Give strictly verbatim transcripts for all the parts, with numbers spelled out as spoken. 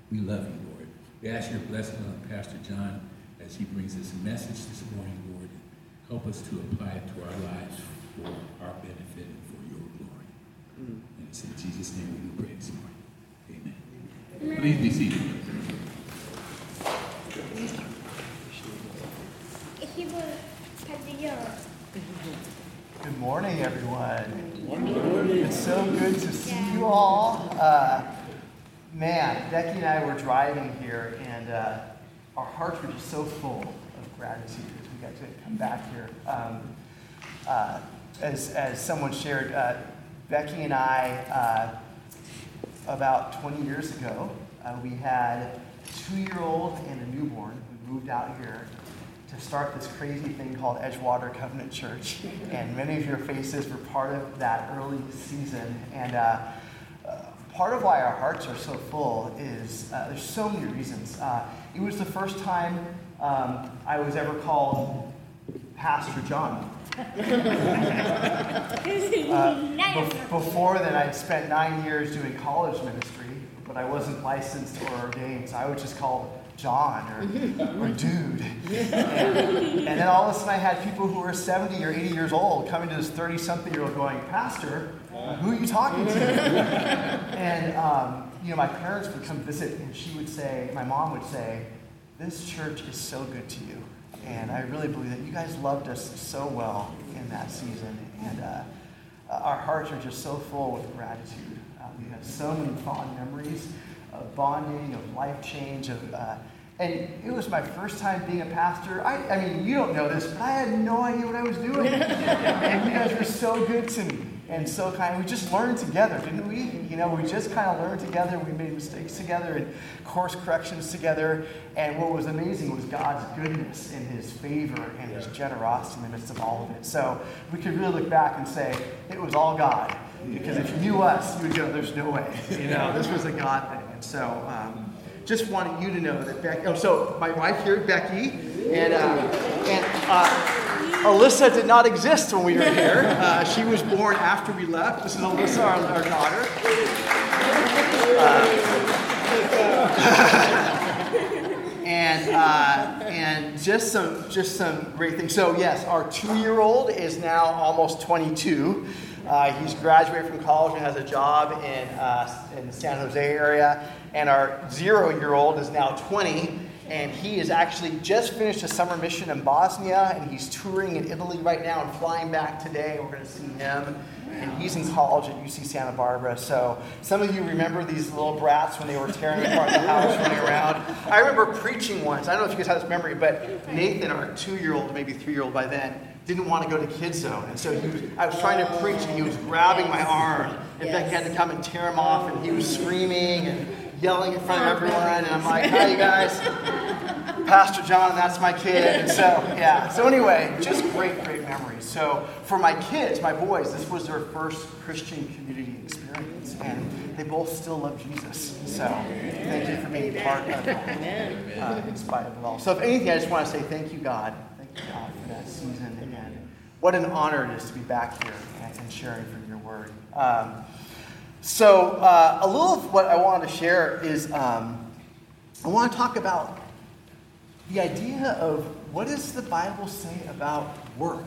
We love you, Lord. We ask your blessing on Pastor John as he brings this message this morning, Lord. Help us to apply it to our lives for our benefit and for your glory. Mm. And it's in Jesus' name we do pray this morning. Amen. Amen. Please be seated. Good morning, everyone. Good morning. It's so good to see you all. Uh, man, Becky and I were driving here, and uh, our hearts were just so full of gratitude as we got to come back here. Um, uh, as, as someone shared, uh, Becky and I, uh, about twenty years ago, uh, we had a two-year-old and a newborn. We moved out here to start this crazy thing called Edgewater Covenant Church. And many of your faces were part of that early season. And uh, uh, part of why our hearts are so full is uh, there's so many reasons. Uh, it was the first time um, I was ever called Pastor John. uh, be- before then, I'd spent nine years doing college ministry, but I wasn't licensed or ordained, so I was just called John or, or dude. And, and then all of a sudden I had people who were seventy or eighty years old coming to this thirty-something-year-old going, Pastor, who are you talking to? And, um, you know, my parents would come visit, and she would say, my mom would say, this church is so good to you. And I really believe that you guys loved us so well in that season. And uh, our hearts are just so full with gratitude. Uh, we have so many fond memories of bonding, of life change, of uh, and it was my first time being a pastor. I, I mean, you don't know this, but I had no idea what I was doing. And you guys were so good to me and so kind. We just learned together, didn't we? You know, we just kind of learned together. We made mistakes together and course corrections together. And what was amazing was God's goodness and his favor and his generosity in the midst of all of it. So we could really look back and say, it was all God. Because if you knew us, you would go, there's no way. You know, this was a God thing. And so um, just wanted you to know that Becky, oh, so my wife here, Becky, and, uh, and uh, Alyssa did not exist when we were here. Uh, she was born after we left. This is Alyssa, our, our daughter. Uh, and uh, and just some just some great things. So yes, our two-year-old is now almost twenty-two. Uh, he's graduated from college and has a job in uh, in the San Jose area. And our zero-year-old is now twenty, and he has actually just finished a summer mission in Bosnia, and he's touring in Italy right now and flying back today. We're going to see him, and he's in college at U C Santa Barbara. So some of you remember these little brats when they were tearing apart the house, running around. I remember preaching once. I don't know if you guys have this memory, but Nathan, our two-year-old, maybe three-year-old by then, didn't want to go to Kids Zone. And so he was, I was trying to preach, and he was grabbing my arm. And Becky had to come and tear him off, and he was screaming and yelling in front of everyone. And I'm like, hi, you guys. Pastor John, and that's my kid. And so, yeah. So anyway, just great, great memories. So for my kids, my boys, this was their first Christian community experience. And they both still love Jesus. So thank you for being part of that, uh, in spite of it all. So if anything, I just want to say thank you, God. Thank you, God, for that season. And what an honor it is to be back here and, and sharing from your word. Um, so uh, a little of what I wanted to share is um, I want to talk about the idea of what does the Bible say about work?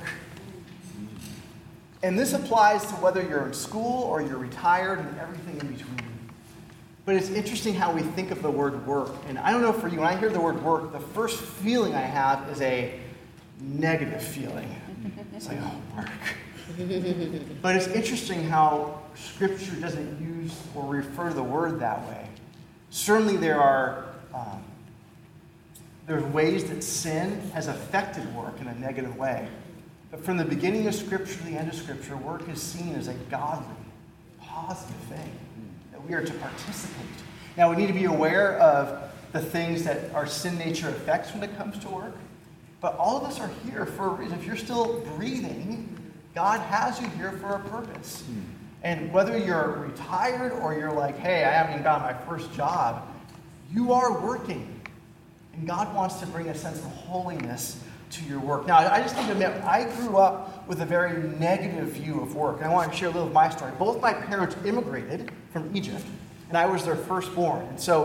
And this applies to whether you're in school or you're retired and everything in between. But it's interesting how we think of the word work. And I don't know for you, when I hear the word work, the first feeling I have is a negative feeling. It's like, oh, work. But it's interesting how Scripture doesn't use or refer to the word that way. Certainly there are um, there's ways that sin has affected work in a negative way. But from the beginning of Scripture to the end of Scripture, work is seen as a godly, positive thing that we are to participate. Now, we need to be aware of the things that our sin nature affects when it comes to work. But all of us are here for a reason. If you're still breathing, God has you here for a purpose. Mm. And whether you're retired or you're like, hey, I haven't even got my first job, you are working. And God wants to bring a sense of holiness to your work. Now, I just need to admit, I grew up with a very negative view of work. And I want to share a little of my story. Both my parents immigrated from Egypt, and I was their firstborn. And so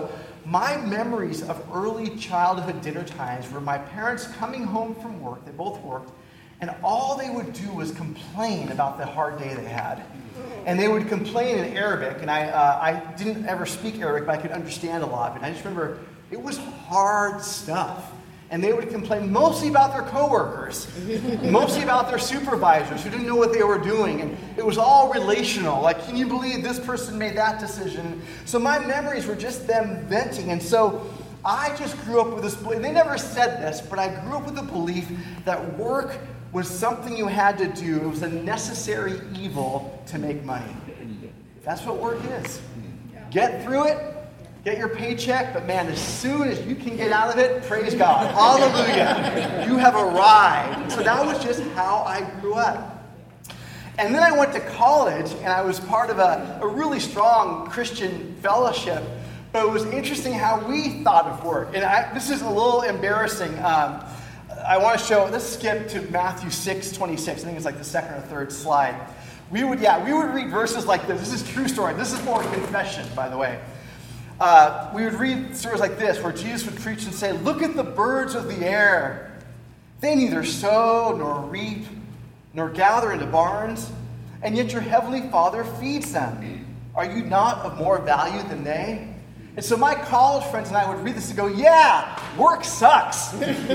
my memories of early childhood dinner times were my parents coming home from work, they both worked, and all they would do was complain about the hard day they had. And they would complain in Arabic, and I uh, I didn't ever speak Arabic, but I could understand a lot of it. I just remember it was hard stuff. And they would complain mostly about their coworkers, mostly about their supervisors who didn't know what they were doing. And it was all relational. Like, can you believe this person made that decision? So my memories were just them venting. And so I just grew up with this belief. They never said this, but I grew up with the belief that work was something you had to do. It was a necessary evil to make money. That's what work is. Get through it. Get your paycheck, but man, as soon as you can get out of it, praise God. Hallelujah. You have arrived. So that was just how I grew up. And then I went to college, and I was part of a, a really strong Christian fellowship. But it was interesting how we thought of work. And I, this is a little embarrassing. Um, I want to show, let's skip to Matthew six twenty-six. I think it's like the second or third slide. We would, yeah, we would read verses like this. This is true story. This is more confession, by the way. Uh, we would read stories like this, where Jesus would preach and say, "Look at the birds of the air. They neither sow nor reap nor gather into barns, and yet your heavenly Father feeds them. Are you not of more value than they?" And so my college friends and I would read this and go, yeah, work sucks.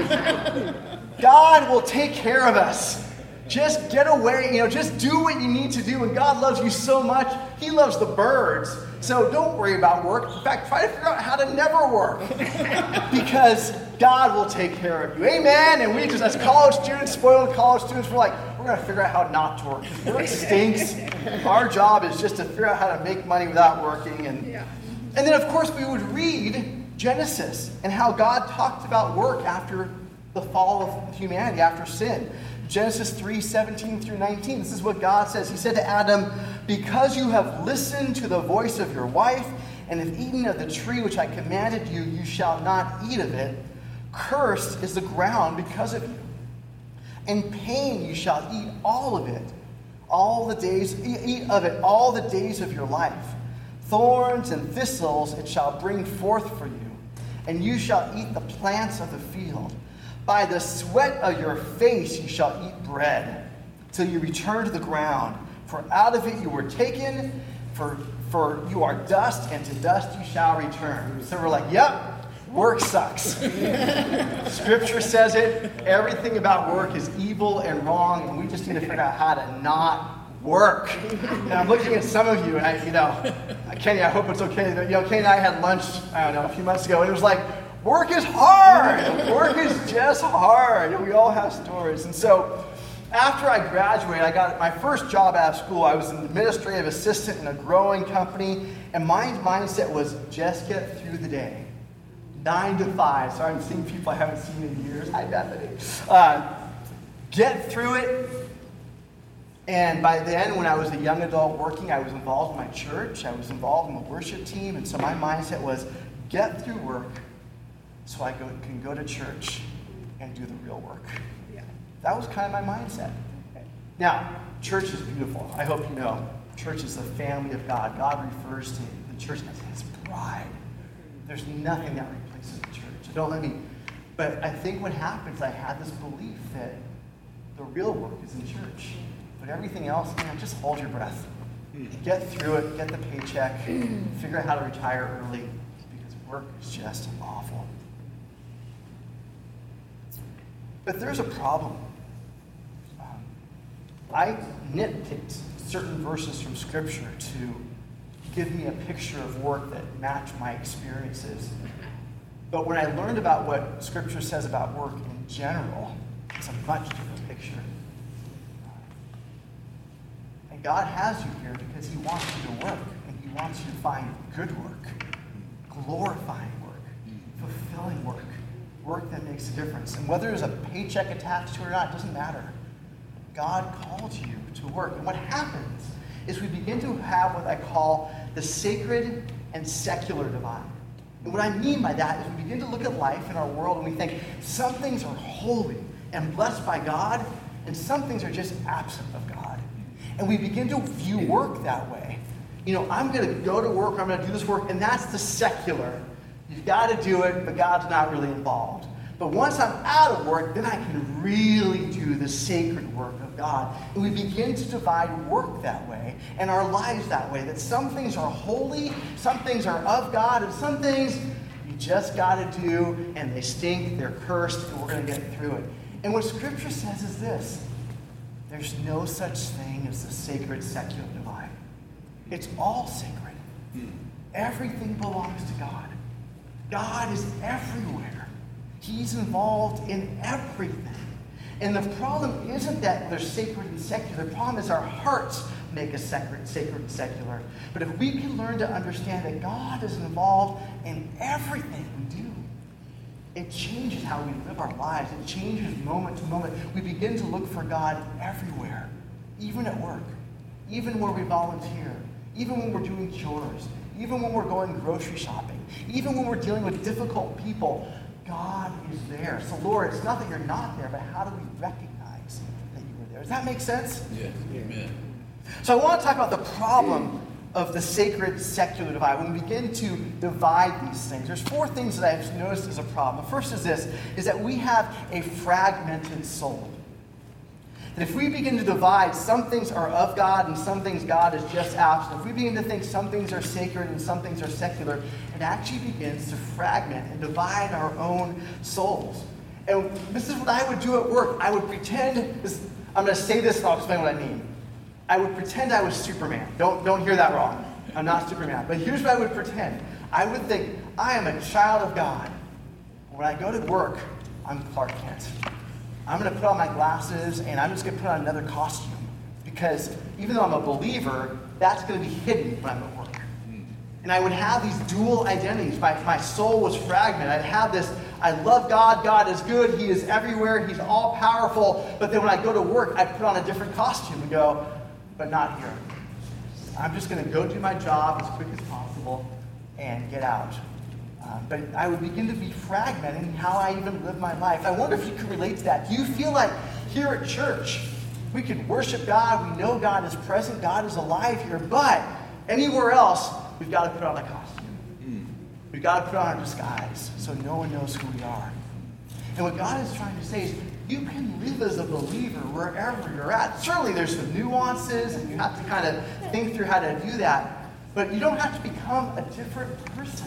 God will take care of us. Just get away, you know, just do what you need to do. And God loves you so much, He loves the birds. So don't worry about work. In fact, try to figure out how to never work. Because God will take care of you. Amen? And we just, as college students, spoiled college students, we're like, we're going to figure out how not to work. Because work stinks. Our job is just to figure out how to make money without working. And, yeah. and then, of course, we would read Genesis and how God talked about work after the fall of humanity, after sin. Genesis three, seventeen through nineteen. This is what God says. He said to Adam, "Because you have listened to the voice of your wife and have eaten of the tree which I commanded you, you shall not eat of it. Cursed is the ground because of you. In pain you shall eat all of it, all the days, eat of it all the days of your life. Thorns and thistles it shall bring forth for you, and you shall eat the plants of the field. By the sweat of your face you shall eat bread, till you return to the ground. For out of it you were taken, for, for you are dust, and to dust you shall return." So we're like, yep, work sucks. Scripture says it. Everything about work is evil and wrong, and we just need to figure out how to not work. And I'm looking at some of you, and I, you know, Kenny, I hope it's okay. But, you know, Kenny and I had lunch, I don't know, a few months ago, and it was like, work is hard. Work is just hard. And we all have stories. And so after I graduated, I got my first job out of school. I was an administrative assistant in a growing company. And my mindset was just get through the day. Nine to five. So I'm seeing people I haven't seen in years. Hi, Bethany. Uh, get through it. And by then, when I was a young adult working, I was involved in my church. I was involved in the worship team. And so my mindset was get through work, so I go, can go to church and do the real work. Yeah. That was kind of my mindset. Now, church is beautiful. I hope you know. Church is the family of God. God refers to the church as His bride. There's nothing that replaces the church. Don't let me. But I think what happens, I had this belief that the real work is in church. But everything else, man, just hold your breath. Get through it. Get the paycheck. Figure out how to retire early. Because work is just awful. But there's a problem. Um, I nitpicked certain verses from Scripture to give me a picture of work that matched my experiences. But when I learned about what Scripture says about work in general, it's a much different picture. And God has you here because He wants you to work, and He wants you to find good work, glorifying work, fulfilling work. Work that makes a difference. And whether there's a paycheck attached to it or not, it doesn't matter. God called you to work. And what happens is we begin to have what I call the sacred and secular divide. And what I mean by that is we begin to look at life in our world and we think some things are holy and blessed by God, and some things are just absent of God. And we begin to view work that way. You know, I'm going to go to work, I'm going to do this work, and that's the secular. You've got to do it, but God's not really involved. But once I'm out of work, then I can really do the sacred work of God. And we begin to divide work that way and our lives that way. That some things are holy, some things are of God, and some things you just got to do, and they stink, they're cursed, and we're going to get through it. And what Scripture says is this: there's no such thing as the sacred secular divide. It's all sacred. Everything belongs to God. God is everywhere. He's involved in everything. And the problem isn't that they're sacred and secular. The problem is our hearts make us sacred, sacred and secular. But if we can learn to understand that God is involved in everything we do, it changes how we live our lives. It changes moment to moment. We begin to look for God everywhere, even at work, even where we volunteer, even when we're doing chores, even when we're going grocery shopping, even when we're dealing with difficult people. God is there. So, Lord, it's not that you're not there, but how do we recognize that you were there? Does that make sense? Yes. Amen. So I want to talk about the problem of the sacred secular divide. When we begin to divide these things, there's four things that I've noticed as a problem. The first is this, is that we have a fragmented soul. That if we begin to divide, some things are of God and some things God is just absent. If we begin to think some things are sacred and some things are secular, it actually begins to fragment and divide our own souls. And this is what I would do at work. I would pretend, this, I'm going to say this and I'll explain what I mean. I would pretend I was Superman. Don't, don't hear that wrong. I'm not Superman. But here's what I would pretend. I would think, I am a child of God. When I go to work, I'm Clark Kent. I'm going to put on my glasses and I'm just going to put on another costume. Because even though I'm a believer, that's going to be hidden when I'm at work. And I would have these dual identities. My, my soul was fragmented. I'd have this, I love God, God is good, He is everywhere, He's all powerful. But then when I go to work, I put on a different costume and go, but not here. I'm just going to go do my job as quick as possible and get out. Uh, but I would begin to be fragmented in how I even live my life. I wonder if you can relate to that. Do you feel like here at church, we can worship God, we know God is present, God is alive here, but anywhere else, we've got to put on a costume. Mm. We've got to put on a disguise so no one knows who we are. And what God is trying to say is, you can live as a believer wherever you're at. Certainly there's some nuances, and you have to kind of think through how to do that, but you don't have to become a different person.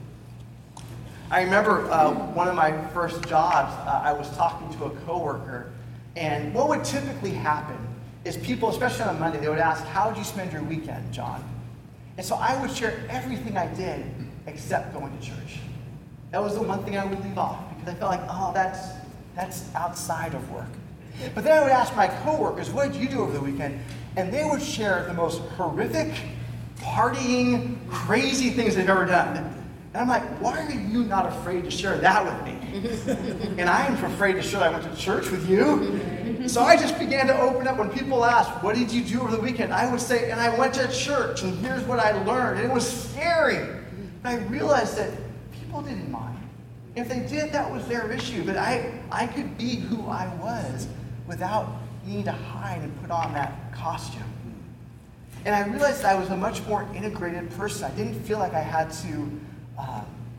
I remember uh, one of my first jobs, uh, I was talking to a coworker, and what would typically happen is people, especially on a Monday, they would ask, how did you spend your weekend, John? And so I would share everything I did except going to church. That was the one thing I would leave off, because I felt like, oh, that's, that's outside of work. But then I would ask my coworkers, what did you do over the weekend? And they would share the most horrific, partying, crazy things they've ever done. And I'm like, why are you not afraid to share that with me? And I am afraid to share that I went to church with you. So I just began to open up when people asked, what did you do over the weekend? I would say, and I went to church, and here's what I learned. And it was scary. And I realized that people didn't mind. If they did, that was their issue. But I, I could be who I was without needing to hide and put on that costume. And I realized I was a much more integrated person. I didn't feel like I had to uh,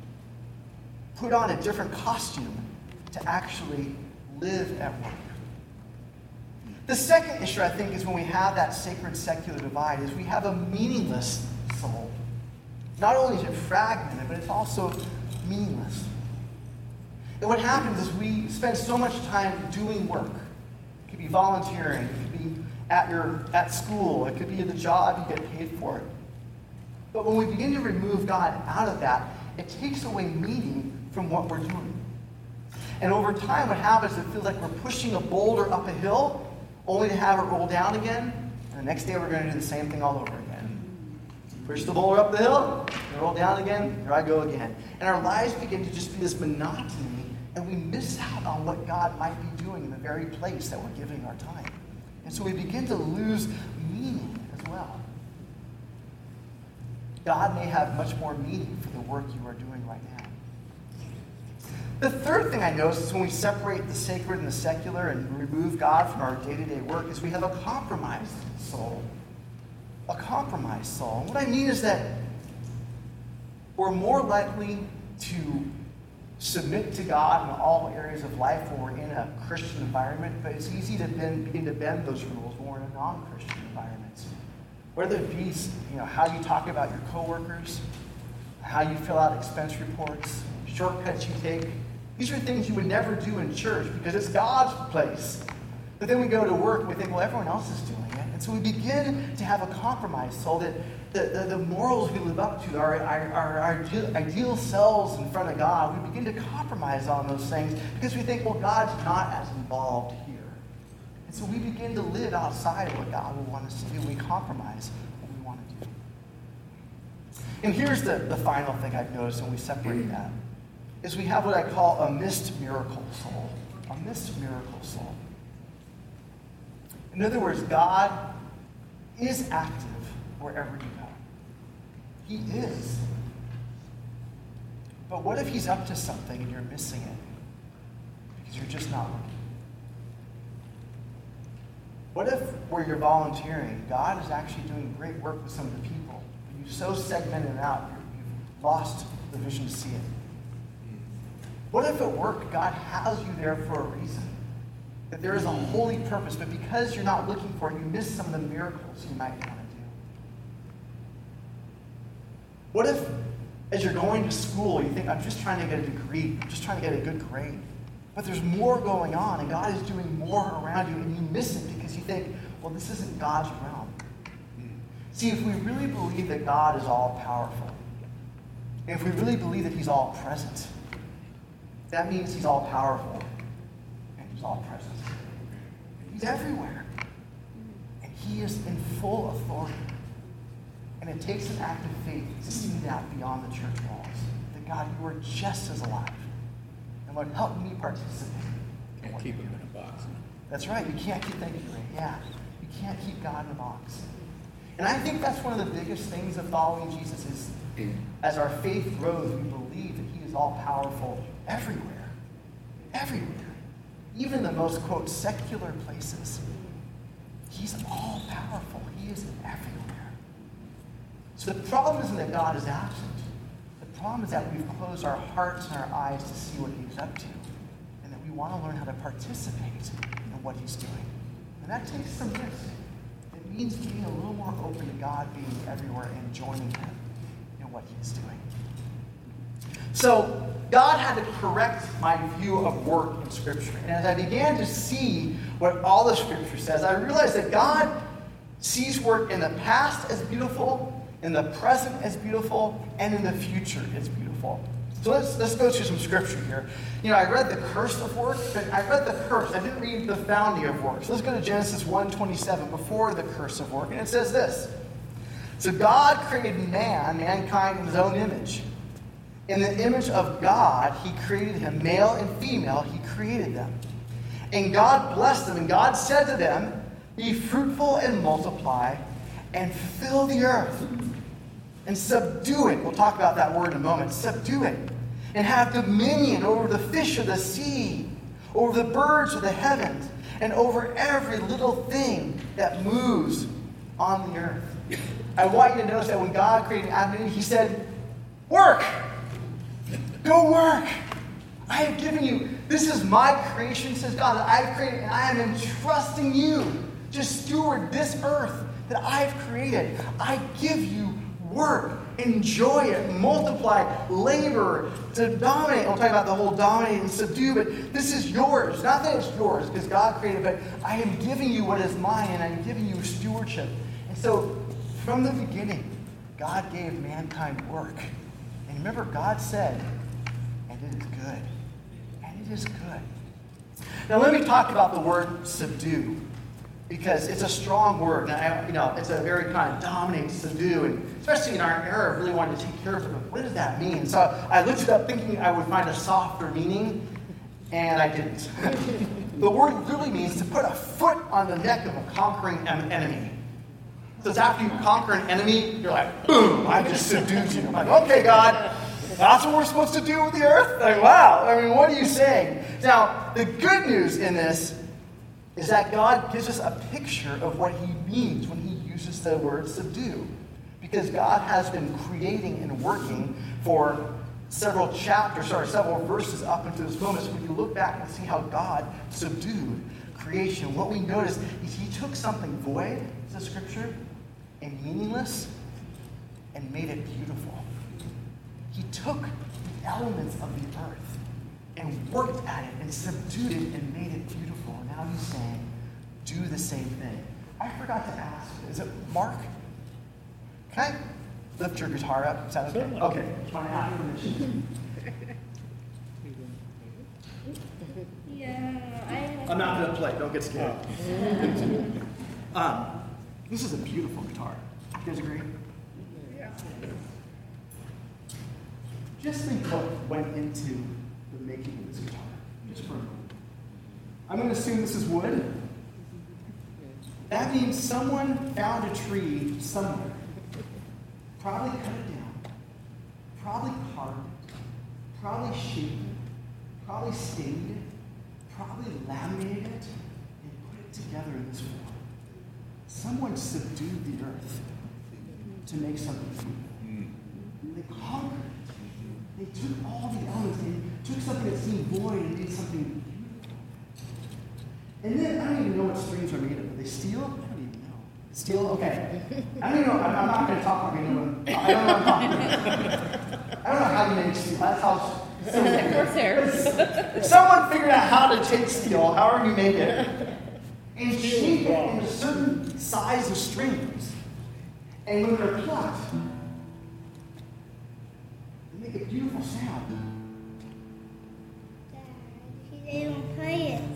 put on a different costume to actually live at work. The second issue, I think, is when we have that sacred secular divide, is we have a meaningless soul. Not only is it fragmented, but it's also meaningless. And what happens is we spend so much time doing work. It could be volunteering, it could be at your at school, it could be at the job you get paid for it. But when we begin to remove God out of that, it takes away meaning from what we're doing. And over time, what happens is it feels like we're pushing a boulder up a hill, only to have it roll down again, and the next day we're going to do the same thing all over again. Push the boulder up the hill, and roll down again, here I go again. And our lives begin to just be this monotony, and we miss out on what God might be doing in the very place that we're giving our time. And so we begin to lose meaning as well. God may have much more meaning for the work you are doing right now. The third thing I notice is when we separate the sacred and the secular and remove God from our day-to-day work is we have a compromised soul. A compromised soul. And what I mean is that we're more likely to submit to God in all areas of life when we're in a Christian environment, but it's easy to bend, begin to bend those rules when we're in a non-Christian environment. Whether it be, you know, how you talk about your coworkers, how you fill out expense reports, shortcuts you take. These are things you would never do in church because it's God's place. But then we go to work and we think, well, everyone else is doing it. And so we begin to have a compromise so that the, the, the morals we live up to, our, our, our, our ideal, ideal selves in front of God, we begin to compromise on those things because we think, well, God's not as involved here. And so we begin to live outside of what God will want us to do. We compromise what we want to do. And here's the, the final thing I've noticed when we separate that, is we have what I call a missed miracle soul. A missed miracle soul. In other words, God is active wherever you go. He is. But what if he's up to something and you're missing it because you're just not looking? What if where you're volunteering, God is actually doing great work with some of the people, but you've so segmented it out, you've lost the vision to see it? What if at work, God has you there for a reason? That there is a holy purpose, but because you're not looking for it, you miss some of the miracles you might want to do? What if, as you're going to school, you think, I'm just trying to get a degree, I'm just trying to get a good grade, but there's more going on, and God is doing more around you, and you miss it because you think, well, this isn't God's realm. See, if we really believe that God is all-powerful, and if we really believe that he's all-present, that means he's all-powerful, and he's all-present. He's everywhere. And he is in full authority. And it takes an act of faith to see that beyond the church walls. That God, you are just as alive. And Lord, help me participate. Can't keep him in a box. That's right. You can't keep, thank you, Ray. Yeah. You can't keep God in a box. And I think that's one of the biggest things of following Jesus is, as our faith grows, we believe that he is all-powerful everywhere. Everywhere. Even the most, quote, secular places. He's all-powerful. He is everywhere. So the problem isn't that God is absent. The problem is that we've closed our hearts and our eyes to see what he's up to. And that we want to learn how to participate in what he's doing. And that takes some risk. It means being a little more open to God being everywhere and joining him in what he's doing. So God had to correct my view of work in Scripture. And as I began to see what all the Scripture says, I realized that God sees work in the past as beautiful, in the present as beautiful, and in the future as beautiful. So let's, let's go through some Scripture here. You know, I read the curse of work, but I read the curse. I didn't read the founding of work. So let's go to Genesis one twenty-seven, before the curse of work. And it says this. So God created man, mankind, in his own image. In the image of God, he created him. Male and female, he created them. And God blessed them. And God said to them, be fruitful and multiply, and fill the earth. And subdue it. We'll talk about that word in a moment. Subdue it. And have dominion over the fish of the sea, over the birds of the heavens, and over every little thing that moves on the earth. I want you to notice that when God created Adam and Eve, he said, work. Go work. I have given you, this is my creation, says God, that I've created, and I am entrusting you to steward this earth that I've created. I give you work. Enjoy it. Multiply. Labor. To dominate. I'm talking about the whole dominate and subdue, but this is yours. Not that it's yours, because God created it, but I am giving you what is mine, and I'm giving you stewardship. And so, from the beginning, God gave mankind work. And remember, God said, and it is good. And it is good. Now let me talk about the word subdue, because it's a strong word. And I, you know, it's a very kind of dominate, subdue, and especially in our era, really wanted to take care of it. What does that mean? So I looked it up thinking I would find a softer meaning, and I didn't. The word really means to put a foot on the neck of a conquering enemy. So it's after you conquer an enemy, you're like, boom, I just subdued you. I'm like, okay, God, that's what we're supposed to do with the earth? Like, wow, I mean, what are you saying? Now, the good news in this is that God gives us a picture of what he means when he uses the word subdue. Because God has been creating and working for several chapters, sorry, several verses up into this moment. So when you look back and see how God subdued creation, what we notice is he took something void, the scripture, and meaningless, and made it beautiful. He took the elements of the earth and worked at it and subdued it and made it beautiful. And now he's saying, do the same thing. I forgot to ask, is it Mark? Can I lift your guitar up? Is that okay? Okay. Just want to ask permission. Yeah, I. I'm not going to play. Don't get scared. um, this is a beautiful guitar. You guys agree? Yeah. Just think what went into the making of this guitar. Just for a moment. I'm going to assume this is wood. That means someone found a tree somewhere, probably cut it down, probably carved it, probably shaped it, probably stained it, probably laminated it, and put it together in this form. Someone subdued the earth to make something beautiful. They conquered it. They took all the elements and took something that seemed void and made something beautiful. And then, I don't even know what strings are made of. Are they steel? I don't even know. Steel? Okay. I don't even know. I'm, I'm not going to talk like I know what I don't know what I'm talking about. I don't know how you make steel. That's how Horsehair. Someone figured out how to take steel, however you make it, and shape it into certain size of strings. And when they're plucked, they make a beautiful sound. They don't play it.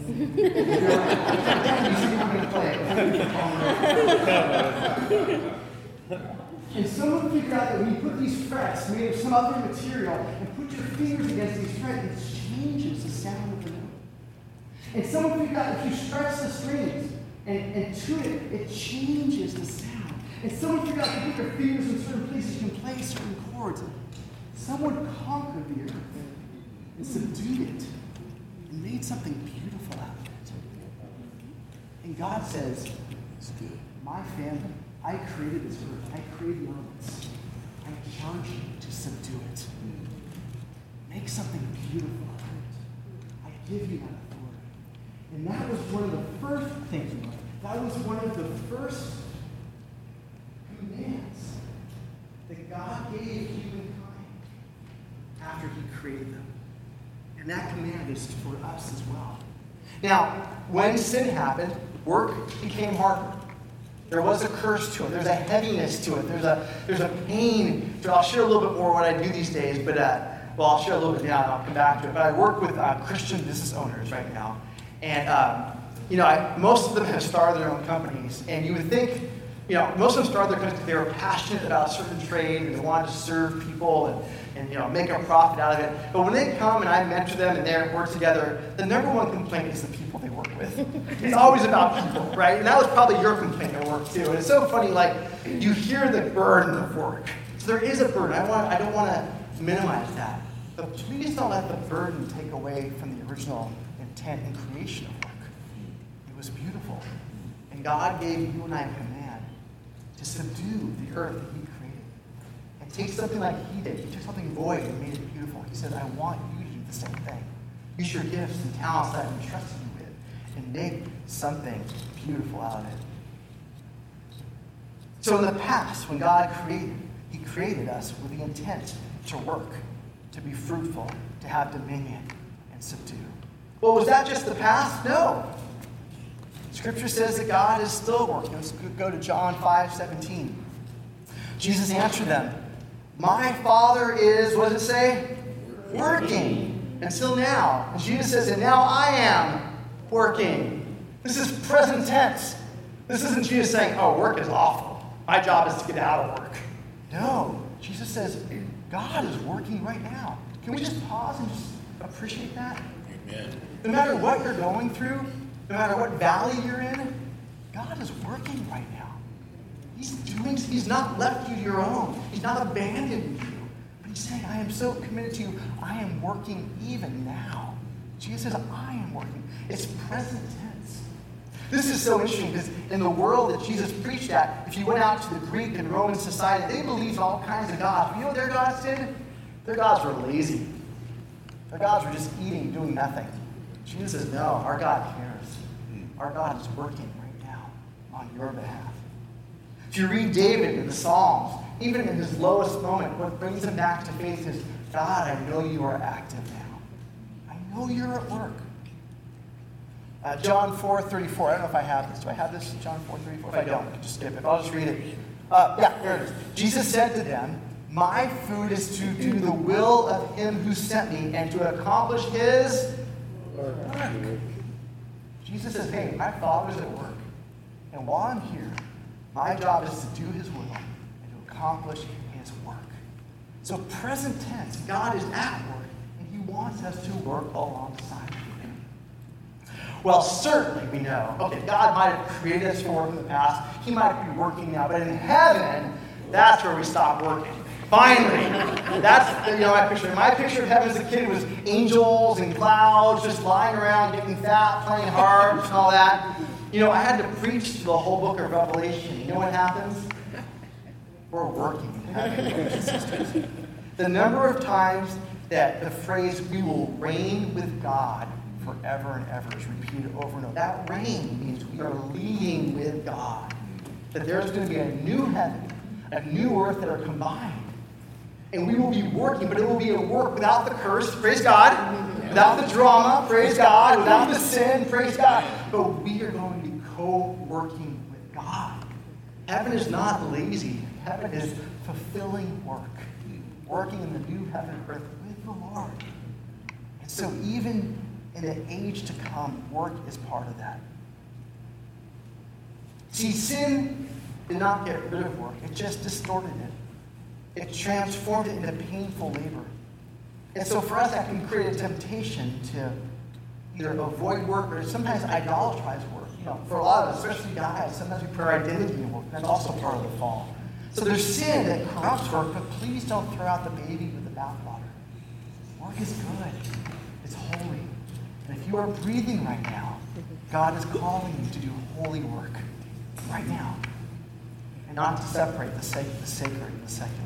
And someone figured out that when you put these frets made of some other material and put your fingers against these frets, it changes the sound of the note. And someone figured out that if you stretch the strings and, and tune it, it changes the sound. And someone figured out that if you put your fingers in certain places, you can play certain chords. Someone conquered the earth and subdued it and made something beautiful out of it. And God says, my family, I created this earth. I created the elements. I charge you to subdue it. Make something beautiful out of it. I give you that authority. And that was one of the first things we learned. That was one of the first commands that God gave humankind after he created them. And that command is for us as well. Now, when sin happened, work became harder. There was a curse to it. There's a heaviness to it. There's a there's a pain. So I'll share a little bit more what I do these days, but uh, well, I'll share a little bit now, and I'll come back to it. But I work with uh, Christian business owners right now, and um, you know, I, most of them have started their own companies, and you would think, you know, most of them started their companies because they were passionate about a certain trade and they wanted to serve people and, and you know, make a profit out of it. But when they come and I mentor them and they work together, the number one complaint is the people they work with. It's always about people, right? And that was probably your complaint at work too. And it's so funny, like, you hear the burden of work. So there is a burden. I want, I don't want to minimize that. But we just don't let the burden take away from the original intent and creation of work. It was beautiful. And God gave you and I a command to subdue the earth that he created. And take something like he did. He took something void and made it beautiful. He said, I want you to do the same thing. Use your gifts and talents that I've entrusted you with and make something beautiful out of it. So in the past, when God created, he created us with the intent to work, to be fruitful, to have dominion, and subdue. Well, was that just the past? No. Scripture says that God is still working. Let's go to John five seventeen. Jesus answered them, my Father is, what does it say? Working until now. And Jesus says, and now I am working. This is present tense. This isn't Jesus saying, oh, work is awful. My job is to get out of work. No. Jesus says, God is working right now. Can we just pause and just appreciate that? Amen. No matter what you're going through, no matter what valley you're in, God is working right now. He's doing, he's not left you to your own. He's not abandoned you. But he's saying, I am so committed to you. I am working even now. Jesus says, I am working. It's present tense. This is so interesting because in the world that Jesus preached at, if you went out to the Greek and Roman society, they believed in all kinds of gods. You know what their gods did? Their gods were lazy. Their gods were just eating, doing nothing. Jesus says, no, our God cares. Our God is working right now on your behalf. If you read David in the Psalms, even in his lowest moment, what brings him back to faith is, God, I know you are active now. I know you're at work. Uh, John four thirty-four. I don't know if I have this. Do I have this? John four thirty-four. If I don't, I can just skip it. I'll just read it. Uh, yeah, there it is. Jesus said to them, my food is to do the will of him who sent me and to accomplish his work. Jesus says, hey, my Father's at work. And while I'm here, my job is to do his will and to accomplish his work. So present tense, God is at work, and he wants us to work alongside him. Well, certainly we know, okay, God might have created us for work in the past. He might be working now. But in heaven, that's where we stop working. Finally, that's, you know, my picture. My picture of heaven as a kid was angels and clouds just lying around, getting fat, playing harps and all that. You know, I had to preach the whole book of Revelation. You know what happens? We're working in heaven. The number of times that the phrase, we will reign with God forever and ever, is repeated over and over. That reign means we are leading with God. That there's going to be a new heaven, a new earth that are combined. And we will be working, but it will be a work without the curse, praise God, without the drama, praise God, without the sin, praise God. But we are going to be co-working with God. Heaven is not lazy. Heaven is fulfilling work. Working in the new heaven and earth with the Lord. And so even in the age to come, work is part of that. See, sin did not get rid of work. It just distorted it. It transformed it into painful labor. And so for us, that can create a temptation to either avoid work or sometimes idolatrize work. You know, for a lot of us, especially guys, sometimes we put our identity in work. That's also part of the fall. So there's sin that corrupts work, but please don't throw out the baby with the bathwater. Work is good. It's holy. And if you are breathing right now, God is calling you to do holy work right now. And not to separate the sacred, the sacred and the secular.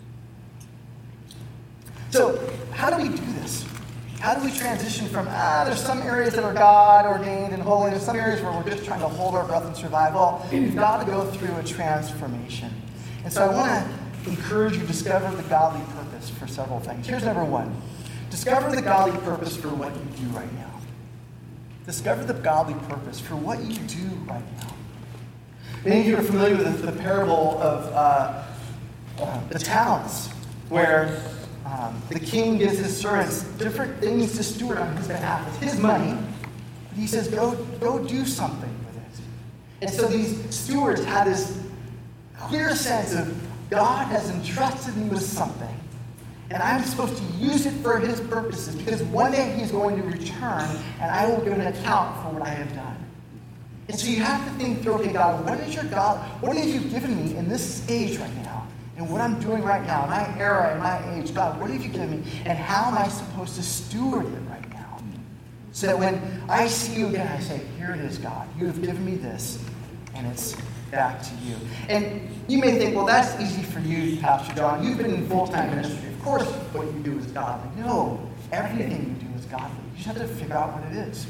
So, how do we do this? How do we transition from, ah, there's some areas that are God ordained and holy, there's some areas where we're just trying to hold our breath and survive? Well, we've got to go through a transformation. And so I want to encourage you to discover the godly purpose for several things. Here's number one. Discover the godly purpose for what you do right now. Discover the godly purpose for what you do right now. Many of you are familiar with the, the parable of uh, uh, the talents, where um, the king gives his servants different things to steward on his behalf. It's his money, but he says, go, go do something with it. And so these stewards had this clear sense of, God has entrusted me with something, and I'm supposed to use it for his purposes, because one day he's going to return, and I will give an account for what I have done. And so you have to think through, okay, God, what is your God, what have you given me in this stage right now? And what I'm doing right now, my era and my age, God, what have you given me? And how am I supposed to steward it right now? So that when I see you again, I say, here it is, God. You have given me this, and it's back to you. And you may think, well, that's easy for you, Pastor John. You've been in full-time ministry. Of course, what you do is godly. No, everything you do is godly. You just have to figure out what it is.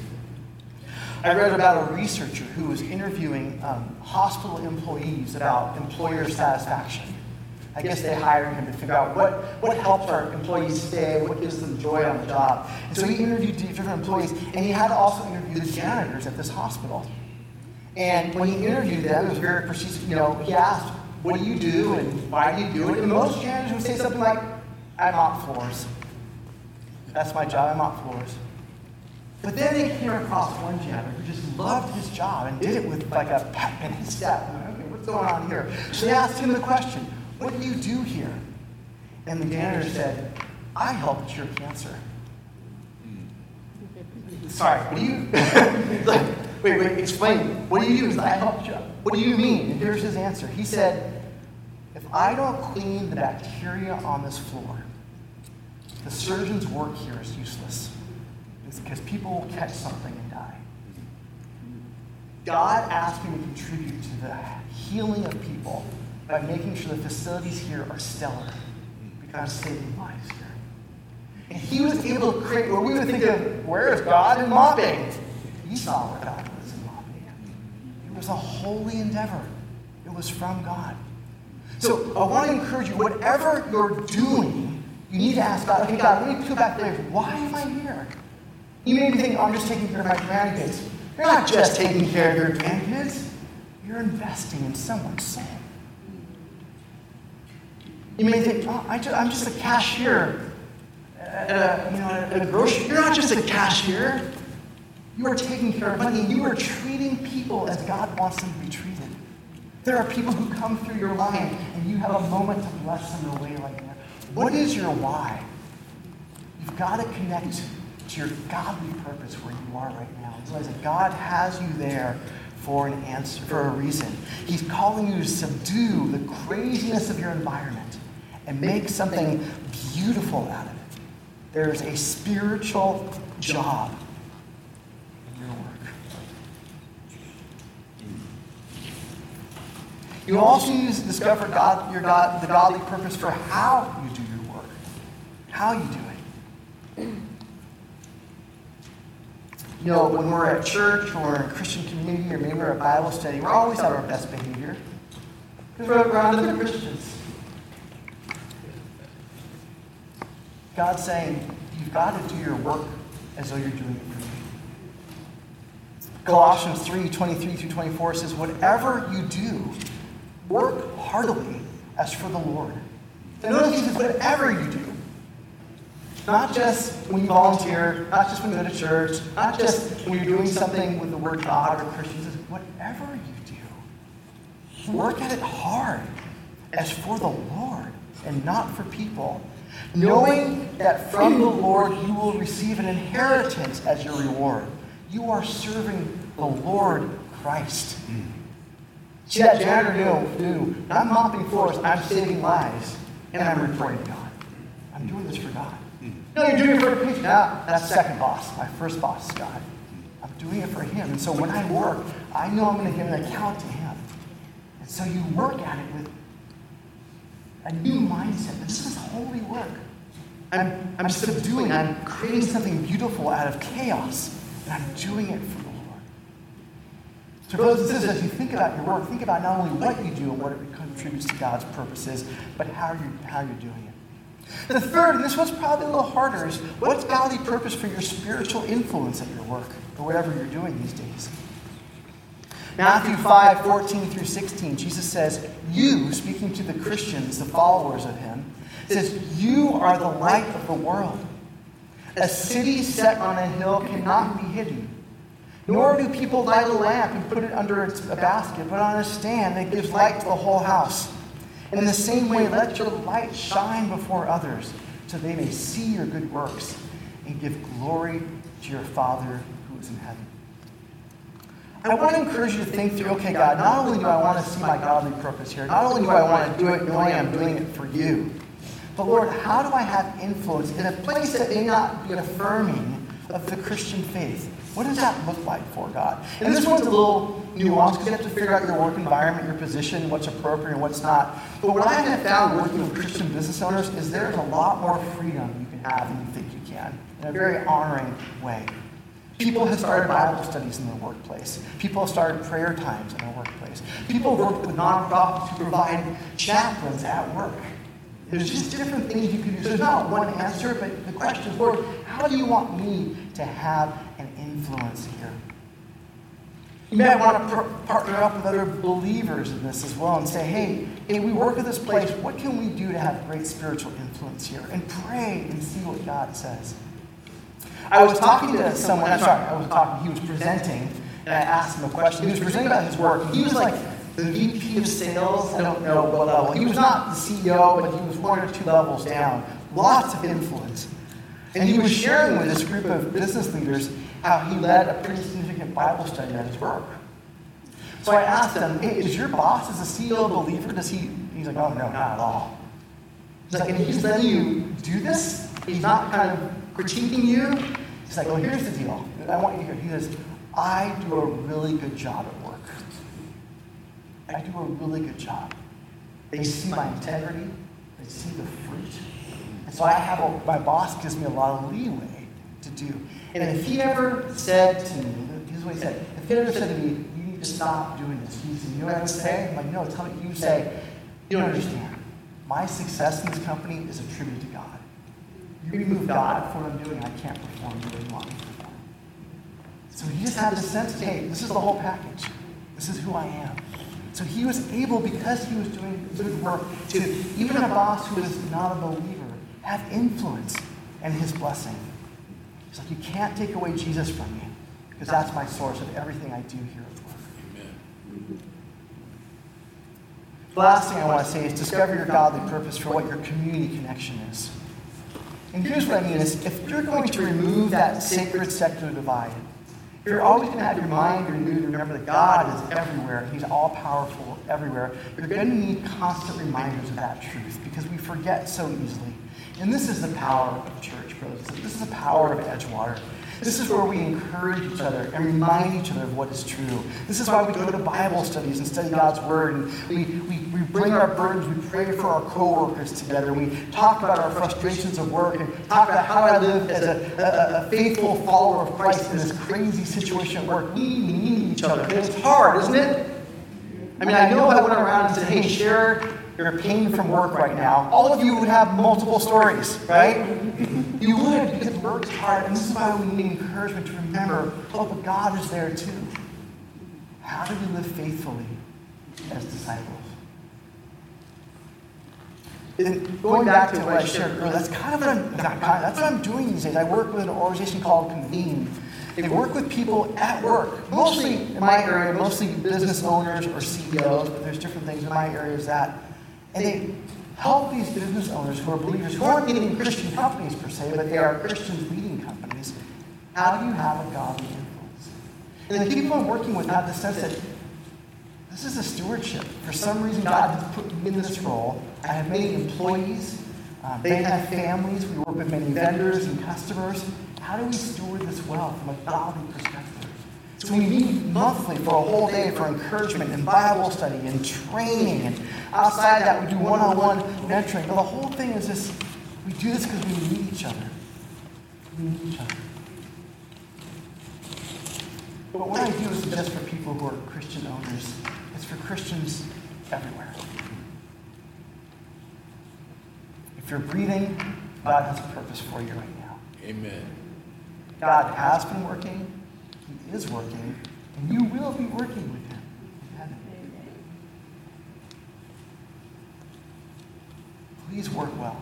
I read about a researcher who was interviewing um, hospital employees about employer satisfaction. I guess they hired him to figure out what, what helps our employees stay, what gives them joy on the job. And so he interviewed different employees, and he had to also interview the janitors at this hospital. And when he interviewed them, it was very precise. You know, he asked, what do you do, and why do you do it? And most janitors would say something like, I mop floors. That's my job, I mop floors. But then they came across one janitor who just loved his job and did it with like a pep in his step. Okay, what's going on here? So they asked him the question, what do you do here? And the janitor said, I help cure cancer. Sorry, what do you... wait, wait, explain. What do you do? He's like, I help you. What do you mean? And here's his answer. He said, if I don't clean the bacteria on this floor, the surgeon's work here is useless. It's because people will catch something and die. God asked me to contribute to the healing of people by making sure the facilities here are stellar, because I'm saving lives here. And he was able to create what we would think of, where is God in mopping? He saw where God was in mopping. It was a holy endeavor. It was from God. So I want to encourage you, whatever you're doing, you need to ask God, okay, God, let me peel back the layers. Why am I here? You may be thinking, oh, I'm just taking care of my grandkids. You're not just taking care of your grandkids. You're investing in someone's soul. You may think, oh, I just, I'm just a cashier at a, you know, at a grocery. You're not just a cashier. You are taking care of money. You are treating people as God wants them to be treated. There are people who come through your line, and you have a moment to bless them in a way like that. What is your why? You've got to connect to your godly purpose where you are right now. Realize that God has you there for an answer, for a reason. He's calling you to subdue the craziness of your environment and make something beautiful out of it. There's a spiritual job in your work. You also need to discover God, your God, the godly purpose for how you do your work, how you do it. You know, when we're at church or in a Christian community or maybe we're at Bible study, we're always at our best behavior because we're around other Christians. God's saying, you've got to do your work as though you're doing it for me. Colossians three, twenty-three through twenty-four says, whatever you do, work heartily as for the Lord. And notice he says, whatever you do. Not just when you volunteer, not just when you go to church, not just when you're doing something with the word God or Christians. Whatever you do, work at it hard as for the Lord and not for people, knowing that from the Lord you will receive an inheritance as your reward. You are serving the Lord Christ. See, that janitor knew, knew, I'm mopping floors, I'm saving lives, and I'm reporting to God. I'm doing this for God. No, you're doing it for a paycheck. Nah, that's second boss. My first boss is God. I'm doing it for him. And so when I work, I know I'm going to give an account to him. And so you work at it with a new mindset. This is holy work. I'm, I'm subduing, I'm creating something beautiful out of chaos. And I'm doing it for the Lord. So brothers and sisters, as you think about your work, think about not only what you do and what it contributes to God's purposes, but how you're, how you're doing it. The third, and this one's probably a little harder, is what's godly purpose for your spiritual influence at your work or whatever you're doing these days? Matthew five, fourteen through sixteen, Jesus says, you, speaking to the Christians, the followers of him, says, you are the light of the world. A city set on a hill cannot be hidden. Nor do people light a lamp and put it under a basket, but on a stand that gives light to the whole house. And in the same way, let your light shine before others, so they may see your good works and give glory to your Father who is in heaven. I want to encourage you to think through, okay, God, not only do I want to see my godly purpose here, not only do I want to do it knowing I'm doing it for you, but Lord, how do I have influence in a place that may not be affirming of the Christian faith? What does that look like for God? And this one's a little nuanced because you have to figure out your work environment, your position, what's appropriate and what's not. But what I have found working with Christian business owners is there's a lot more freedom you can have than you think you can in a very honoring way. People have started Bible studies in their workplace. People have started prayer times in their workplace. People have worked with nonprofits who provide chaplains at work. There's just different things you can do. So there's not one answer, but the question is, Lord, how do you want me to have an influence here? You may want to pr- partner up with other believers in this as well and say, hey, hey, we work at this place. What can we do to have great spiritual influence here? And pray and see what God says. I was talking to someone, I'm sorry, I was talking, he was presenting, and I asked him a question. He was presenting about his work. He was like the V P of sales, I don't know what level. He was not the C E O, but he was one or two levels down. Lots of influence. And he was sharing with this group of business leaders how he led a pretty significant Bible study at his work. So I asked him, hey, is your boss as a C E O a believer? Does he, he's like, oh, no, not at all. He's like, and he's letting you do this? He's not kind of critiquing you? He's like, well, here's the deal. I want you to hear. He says, I do a really good job at work. I do a really good job. They see my integrity. They see the fruit. And So I have a, my boss gives me a lot of leeway to do. And if he never said to me, here's what he said, if he never said to me, you need to stop doing this, he said, you know what I would say? I'm like, no, tell me, you say, you don't understand. My success in this company is attributed to God. You remove God from what I'm doing, I can't perform the way you want me to perform. So he just had this sense of, hey, this is the whole package. This is who I am. So he was able, because he was doing good work, to, even a boss who is not a believer, have influence and his blessing. He's like, you can't take away Jesus from me, because that's my source of everything I do here at work. Amen. The last thing I want to say is discover your godly purpose for what your community connection is. And here's what I mean is, if you're going to remove that sacred secular divide, you're always going to have your mind renewed and remember that God is everywhere. He's all-powerful everywhere. You're going to need constant reminders of that truth because we forget so easily. And this is the power of church, brothers. This is the power of Edgewater. This is where we encourage each other and remind each other of what is true. This is why we go to Bible studies and study God's Word. And we, we, we bring our burdens, we pray for our coworkers together. We talk about our frustrations of work and talk about how I live as a, a, a faithful follower of Christ in this crazy situation at work. We need each other. And it's hard, isn't it? I mean, I know if I went around and said, hey, share your pain from work right now, all of you would have multiple stories, right? You would, because work is hard, and this is why we need encouragement to remember, oh, but God is there too. How do we live faithfully as disciples? And going back to what I shared earlier, that's kind of what I'm, not kind of, that's what I'm doing these days. I work with an organization called Convene. They work with people at work, mostly in my area, mostly business owners or C E Os, but there's different things in my area as that. And they help these business owners who are believers, who aren't leading Christian companies per se, but they are Christians leading companies. How do you have a godly influence? And the people I'm working with have the sense that this is a stewardship. For some reason, God has put me in this role. I have many employees. Um, they have families. We work with many vendors and customers. How do we steward this well from a godly perspective? So we meet monthly for a whole day for encouragement and Bible study and training. And outside that, we do one-on-one mentoring. But the whole thing is this, we do this because we need each other. We need each other. But what I do isn't just for people who are Christian owners. It's for Christians everywhere. If you're breathing, God has a purpose for you right now. Amen. God has been working. He is working, and you will be working with him in heaven. Please work well.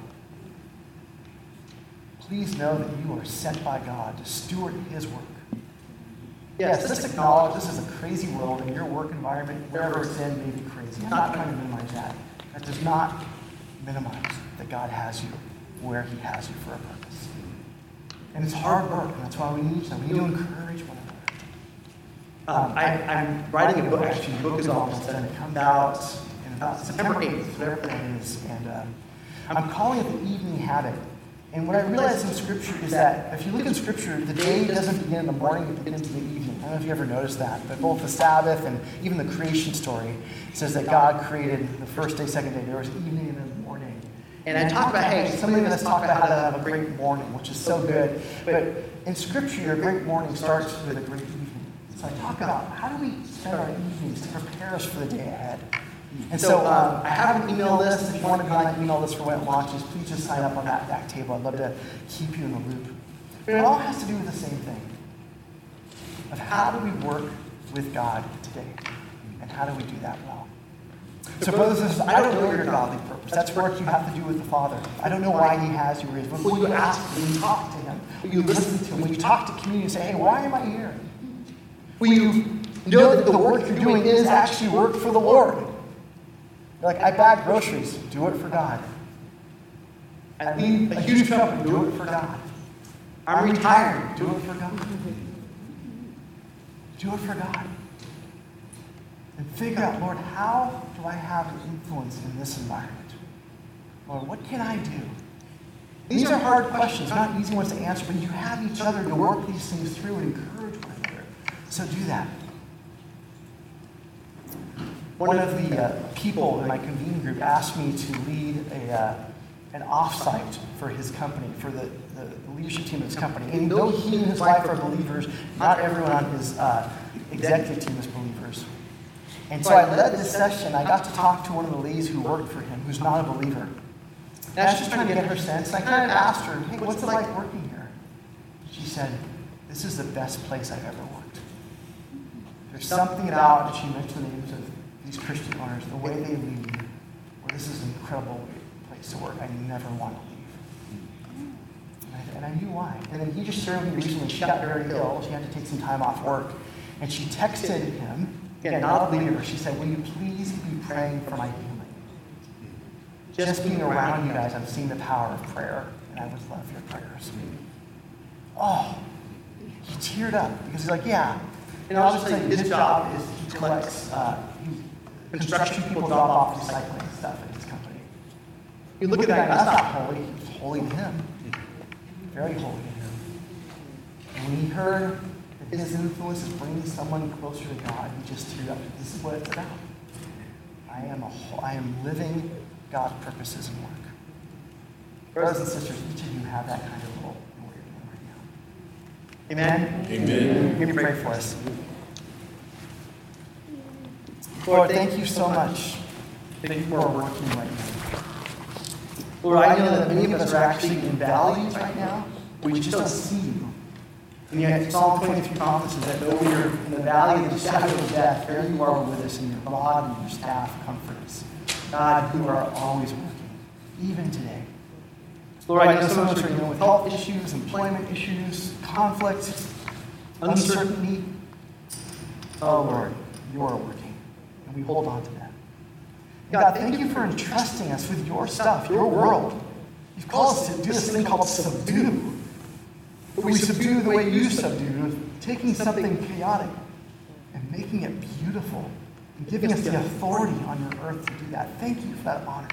Please know that you are sent by God to steward his work. Yes, let's acknowledge this is a crazy world, and your work environment, wherever it's in, may be crazy. I'm not trying to minimize that. That does not minimize that God has you where he has you for a purpose. And it's hard work, and that's why we need each other. We need to encourage one another. Um, I, I'm writing a book, actually. The book is almost done. It comes out in about September eighth, whatever that is. And um, I'm calling it the evening habit. And what I realized in Scripture is that if you look in Scripture, the day doesn't begin in the morning, it begins in the evening. I don't know if you ever noticed that, but both the Sabbath and even the creation story says that God created the first day, second day. There was evening and then morning. And I talked about, hey, somebody let's talk about how to have a great morning, which is so good. But in Scripture, your great morning starts with a great evening. So I talk about how do we spend our evenings to prepare us for the day ahead. And so um, I have an email list. If you want to be on that email list for when it launches, please just sign up on that back table. I'd love to keep you in the loop. But it all has to do with the same thing. Of how do we work with God today? And how do we do that well? So brothers and sisters, I don't know your godly purpose. That's work you have to do with the Father. I don't know why he has you raised. But will you ask, when you talk to him, will you listen to him, when you talk to community and say, hey, why am I here? Will you know that the work you're doing is actually work for the Lord? You're like, I bag groceries. Do it for God. I lead a huge company. Do it for God. I'm retired. Do it for God. Do it for God. And figure out, Lord, how do I have an influence in this environment? Lord, what can I do? These are hard questions, not easy ones to answer, but you have each other to work these things through and encourage one another. So do that. One of the uh, people in my convening group asked me to lead a, uh, an offsite for his company, for the, the leadership team of his company. And though he and his wife are believers, not everyone on his uh, executive team is believers. And so I led this session. I got to talk to one of the ladies who worked for him, who's not a believer. And I was just trying to get her sense. And I kind of asked her, hey, what's it like working here? She said, this is the best place I've ever worked. There's something about, she mentioned the names of these Christian owners, the way they lead, well, this is an incredible place to work. I never want to leave. And I, and I knew why. And then he just shared with me recently, she got very ill. She had to take some time off work. And she texted him, again, not a believer, she said, will you please be praying for my healing? Just being around you guys, I've seen the power of prayer, and I would love your prayers. Oh, he teared up because he's like, yeah. And I'll just tell you, his job is he collects uh, he, construction people drop off recycling stuff at his company. You look at that guy, that's not holy. He's holy to him. Very holy to him. And when he heard that his influence is bringing someone closer to God, he just teared up. This is what it's about. I am a whole, I am living God's purposes and work. Brothers and sisters, each of you have that kind of role in what you're doing right now. Amen? Amen. Let me pray for us. Lord, thank you so much that you are working right now. Lord, I know that many of us are actually in valleys right now. We just don't see you. And yet Psalm twenty-three promises that though we are in the valley of the shadow of death, there you are with us, and your rod and your staff comfort us. God, you are always working, even today. Lord, I know some of us are dealing with health issues, employment issues, conflict, uncertainty. Oh, Lord, you are working, and we hold on to that. God, thank you for entrusting us with your stuff, your world. You've called us to do this thing called subdue. But we subdue the way you subdue, taking something chaotic and making it beautiful and giving us the authority on your earth to do that. Thank you for that honor.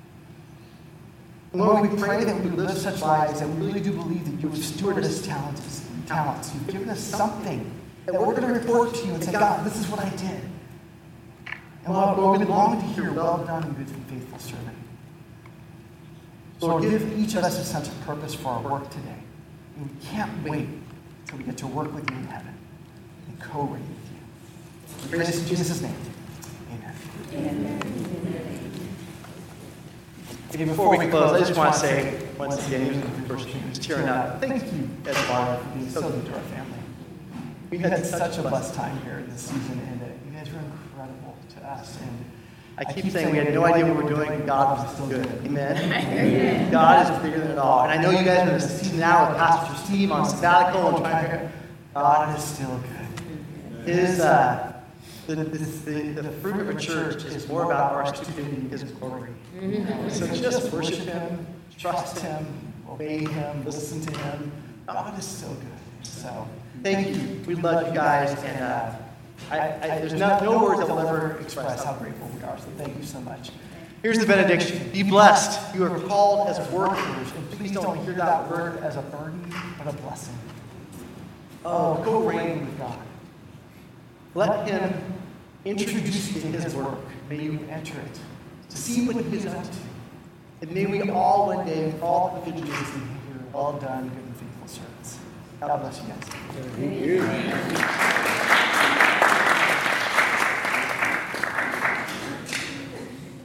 And Lord, we pray that we would live such lives that we really do believe that you have stewarded us talents. talents. You've given us something that we're going to report to you and say, God, this is what I did. And Lord, Lord we long to hear, well done, good and faithful servant. So Lord, give each of us a sense of purpose for our work today. And we can't wait until we get to work with you in heaven and co-reign with you. We pray this in Jesus' name. Amen. Amen. Okay, before we close, I just want to say, once again, even if the first is cheering up, thank you, Edward, for being so good to our family. We've had such a blessed time here this season, and uh, you guys were incredible to us. And I keep, I keep saying we had no idea what we were doing, God was still good. Amen? God is bigger than it all. And I know you guys are in a season now with Pastor Steve on sabbatical and trying to, God is still good. His, uh, the, the, the, the fruit of a church is more about our stupidity and His glory. So just worship Him, trust Him, obey Him, listen to Him. God is still good. So thank you. We love you guys, and uh, I, I, there's no, no words that will ever express how grateful we are. So thank you so much. Here's the benediction. Be blessed. You are called as workers, and please don't hear that word as a burden, but a blessing. Oh, go reign with God. Let Him introduce you to His work. May you enter it to see what He is up to. And may we all one day, with all the vigilance and hear, well done, good and faithful servants. God bless you guys. Amen.